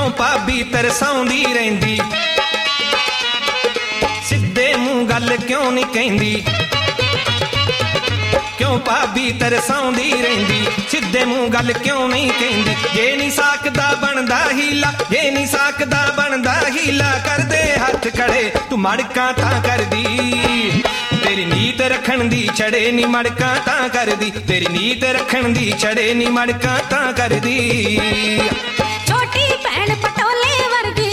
ਭਾਬੀ ਤਰਸਾਉਂਦੀ ਰਹਿੰਦੀ, ਸਿੱਧੇ ਮੂੰਹ ਗੱਲ ਕਿਉਂ ਨਹੀਂ ਕਹਿੰਦੀ, ਕਿਉਂ ਭਾਬੀ ਤਰਸਾਉਂਦੀ ਰਹਿੰਦੀ, ਸਿੱਧੇ ਮੂੰਹ ਗੱਲ ਕਿਉਂ ਨਹੀਂ ਕਹਿੰਦੀ। ਜੇ ਨਹੀਂ ਸਕਦਾ ਬਣਦਾ ਹੀਲਾ, ਜੇ ਨਹੀਂ ਸਕਦਾ ਬਣਦਾ ਹੀਲਾ, ਕਰਦੇ ਹੱਥ ਖੜੇ ਤੂੰ ਮੜਕਾਂ ਤਾਂ ਕਰਦੀ, ਤੇਰੀ ਨੀਤ ਰੱਖਣ ਦੀ ਛੜੇ ਨੀ ਮੜਕਾਂ ਤਾਂ ਕਰਦੀ, ਤੇਰੀ ਨੀਤ ਰੱਖਣ ਦੀ ਛੜੇ ਨੀ ਮੜਕਾਂ ਤਾਂ ਕਰਦੀ। ਛੋਟੀ ਭੈਣ ਪਟੋਲੇ ਵਰਗੀ,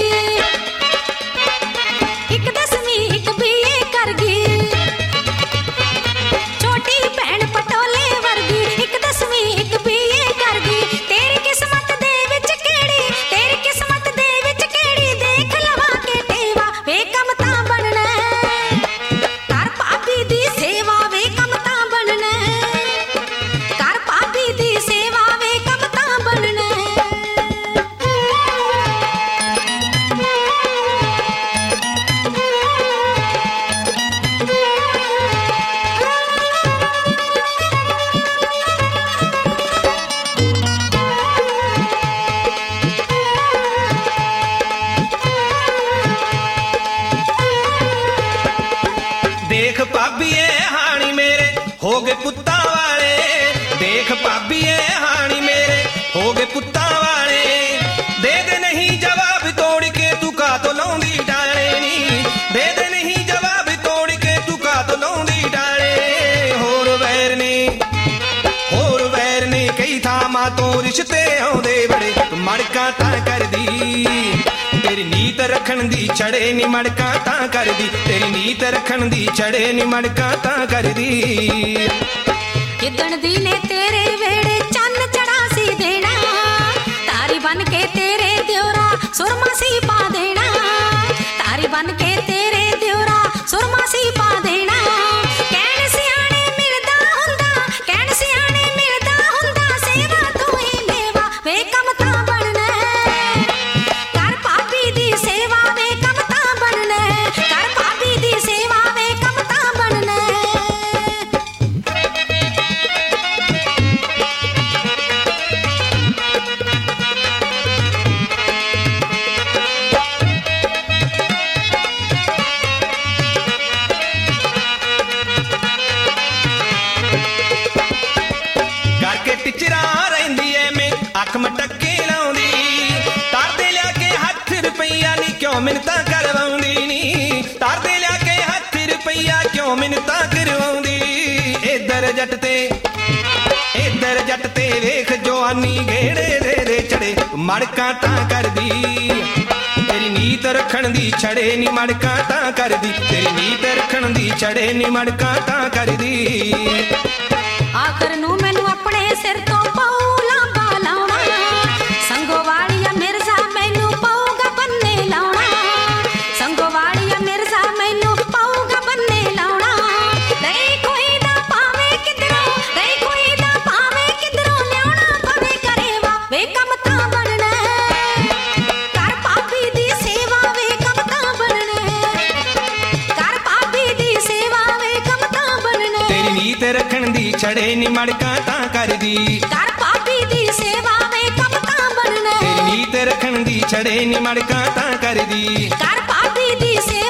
ਇੱਕ 10ਵੀਂ ਇੱਕ BA ਕਰ ਗਈ, ਛੋਟੀ ਭੈਣ ਪਟੋਲੇ ਵਰਗੀ, ਇੱਕ 10ਵੀਂ ਇੱਕ BA ਕਰ ਗਈ। ਤੇਰੀ ਕਿਸਮਤ ਦੇ ਵਿੱਚ ਕਿਹੜੀ, ਤੇਰੀ ਕਿਸਮਤ ਦੇ ਵਿੱਚ ਕਿਹੜੀ, ਦੇਖ ਲਵਾ ਕੇ ਟੇਵਾ ਵੇ ਕੰਮ ਤਾਂ ਬਣਨਾ, ਕਰ ਭਾਬੀ ਦੀ ਸੇਵਾ ਵੇ ਕੰਮ ਤਾਂ ਬਣਨਾ, ਕਰ ਭਾਬੀ ਦੀ ਸੇਵਾ ਵੇ ਕੰਮ ਤਾਂ ਬਣਨਾ। ਦੇਖ ਭਾਬੀਏ ਹਾਣੀ ਮੇਰੇ ਹੋ ਗਏ ਪੁੱਤਾਂ ਵਾਲੇ, ਦੇਖ ਭਾਬੀਏ ਹਾਣੀ ਮੇਰੇ ਹੋ ਗਏ ਪੁੱਤਾਂ ਵਾਲੇ, ਦੇ ਨਹੀਂ ਜਵਾਬ ਤੋੜ ਕੇ ਤੂੰ ਕਾਤੋਂ ਲਾਉਂਦੀ ਡਾਲੇ ਨੀ, ਦੇ ਨਹੀਂ ਜਵਾਬ ਤੋੜ ਕੇ ਤੂੰ ਕਾਤੋਂ ਲਾਉਂਦੀ ਡਾਲੇ। ਹੋਰ ਵੈਰ ਨੇ ਕਈ ਥਾਵਾਂ ਤੋਂ ਰਿਸ਼ਤੇ ਆਉਂਦੇ ਬੜੇ, ਤੂੰ ਮੜਕਾਂ ਤਾਂ ਕਰਦੀ, ਤੇਰੀ ਨੀਤ ਰੱਖਣ ਦੀ ਛੜੇ ਨੀ ਮੜਕਾਂ ਤਾਂ ਕਰਦੀ, ਤੇਰੀ ਨੀਤ ਰੱਖਣ ਦੀ ਛੜੇ ਨੀ ਮੜਕਾਂ ਤਾਂ ਕਰਦੀ। ਕਿਦਣ ਦੀ ਨੇ ਤੇਰੇ ਵੇੜੇ ਚੰਨ ਚੜਾ ਸੀ ਦੇਣਾ, ਤਾਰੀ ਬਨ ਕੇ ਤੇਰੇ ਦਿਉਰਾ ਸੁਰਮਾ ਸੀ ਪਾ ਦੇਣਾ, ਤਾਰੀ ਬਨ ਕੇ ਤੇਰੇ ਦਿਉਰਾ ਸੁਰਮਾ ਸੀ ਪਾ ਦੇਣਾ। ਕਹਿਣ ਸਿਆਣੇ ਮਿਲਦਾ ਹੁੰਦਾ, ਕਹਿਣ ਸਿਆਣੇ ਮਿਲਦਾ ਹੁੰਦਾ, ਸੇਵਾ ਤੂੰ ਹੀ ਮੇਵਾ ਵੇ ਕੰਮ ਤਾਂ ਬਣਨਾ, ਕਰ ਭਾਬੀ ਦੀ ਸੇਵਾ ਵੇ ਕੰਮ ਤਾਂ ਬਣਨਾ, ਕਰ ਭਾਬੀ ਦੀ ਸੇਵਾ ਵੇ ਕੰਮ ਤਾਂ ਬਣਨਾ। ਕਰਕੇ ਟਿਚਰਾਂ ਰਹਿੰਦੀ ਐਵੇਂ ਅੱਖ ਮਟੱਕੇ ਲਾਉਂਦੀ, ਤਾਰਦੇ ਲਿਆ ਕੇ ਹੱਥ ਰੁਪਈਆ ਨੀ ਕਿਉਂ ਮਿੰਨਤਾਂ ਕਰਵਾਉਂਦੀ ਨੀ, ਤਾਰਦੇ ਲਿਆ ਕੇ ਹੱਥ ਰੁਪਈਆ ਕਿਉਂ ਮਿੰਨਤਾਂ ਕਰਵਾਉਂਦੀ। ਇੱਧਰ ਜੱਟ ਤੇ ਵੇਖ ਜਵਾਨੀ ਗੇੜੇ ਦੇ ਚੜੇ, ਮੜਕਾਂ ਤਾਂ ਕਰਦੀ, ਤੇਰੀ ਨੀਤ ਰੱਖਣ ਦੀ ਛੜੇ ਨੀ ਮੜਕਾਂ ਤਾਂ ਕਰਦੀ, ਤੇਰੀ ਨੀਤ ਰੱਖਣ ਦੀ ਛੜੇ ਨੀ ਮੜਕਾਂ ਤਾਂ ਕਰਦੀ। ਆਖਰ ਨੂੰ ਮੈਨੂੰ ਆਪਣੇ ਸਿਰ ਤੋਂ ਪਊ ਲਾਂਬਾ ਲਾਉਣਾ, ਸੰਗੋ ਵਾਲੀਆ ਮਿਰਜ਼ਾ ਮੈਨੂੰ ਪਊਗਾ ਬੰਨੇ ਲਾਉਣਾ, ਸੰਗੋ ਵਾਲੀਆ ਮਿਰਜ਼ਾ ਮੈਨੂੰ ਪਊਗਾ ਬੰਨੇ ਲਾਉਣਾ। ਨਹੀਂ ਕੋਈ ਦਾ ਭਾਵੇਂ ਕਿਧਰੋਂ, ਨਹੀਂ ਕੋਈ ਦਾ ਭਾਵੇਂ ਕਿਧਰੋਂ, ਲਿਆਉਣਾ ਪਵੇ ਕਰੇਵਾ ਵੇ ਕੰਮ ਤਾਂ ਬਣਨਾ, ਕਰ ਭਾਬੀ ਦੀ ਸੇਵਾ ਵੇ ਕੰਮ ਤਾਂ ਬਣਨਾ, ਕਰ ਭਾਬੀ ਦੀ ਸੇਵਾ ਵੇ ਕੰਮ ਤਾਂ ਬਣਨਾ। ਤੇਰੀ ਨੀਤ ਰੱਖਣ ਦੀ ਛੜੇ ਨੀ ਮੜਕਾਂ ਤਾਂ ਕਰਦੀ, ਕਰ ਭਾਬੀ ਦੀ ਸੇਵਾ ਵੇ ਕੰਮ ਤਾਂ ਬਣਨਾ, ਤੇਰੀ ਨੀਤ ਰੱਖਣ ਦੀ ਛੜੇ ਨੀ ਮੜਕਾਂ ਤਾਂ ਕਰਦੀ, ਕਰ ਭਾਬੀ ਦੀ ਸੇਵਾ